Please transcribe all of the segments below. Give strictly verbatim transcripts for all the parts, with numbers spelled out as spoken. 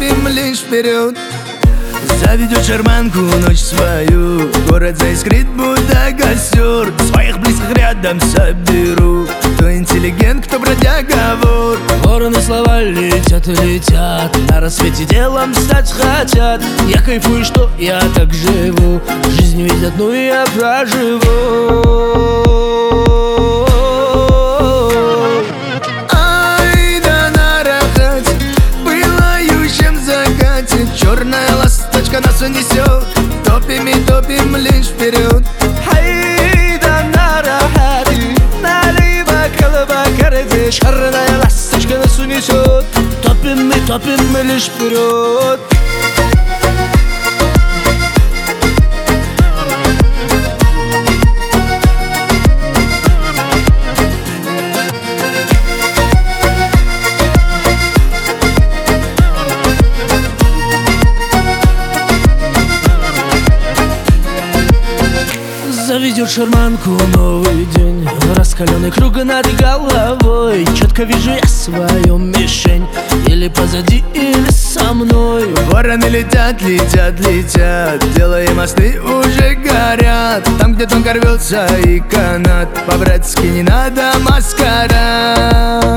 топим лишь вперед. Заведет шарманку ночь свою, город заискрит, будто костер. Своих близких рядом соберу, кто интеллигент, кто бродяга, вор. Вороны слова летят и летят, на рассвете делом стать хотят. Я кайфую, что я так живу, жизнь ведь одну я проживу. Ай да на рахате, пылающем закате, черная ласточка нас унесет, топим и топим лишь вперед. Ай да на рахате, налево колыба карате, черная ласточка нас унесет, топим и топим мы лишь вперед. Заведет шарманку новый день, раскаленный круг над головой. Четко вижу я свою мишень, или позади, или со мной. Вороны летят, летят, летят, делая мосты уже горят. Там, где тонко рвется и канат, по-братски не надо маскарад.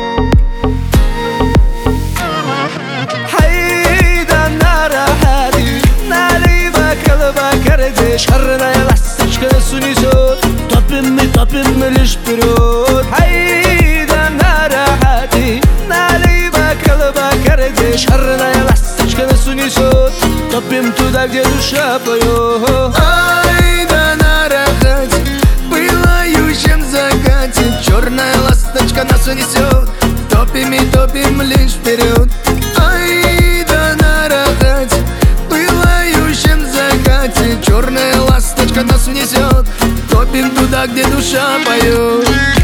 Ай да на рахате, налево колыба карате, черная ласточка нас унесет, топим и топим мы лишь вперед. Ай да на рахате, налево колыба карате, черная ласточка нас унесет, топим туда, где душа поет. Ай да на рахате, пылающем закате, черная ласточка нас унесет, топим и топим лишь вперед. Ай да на рахате, пылающем закате, черная ласточка нас внесет, топим туда, где душа поет.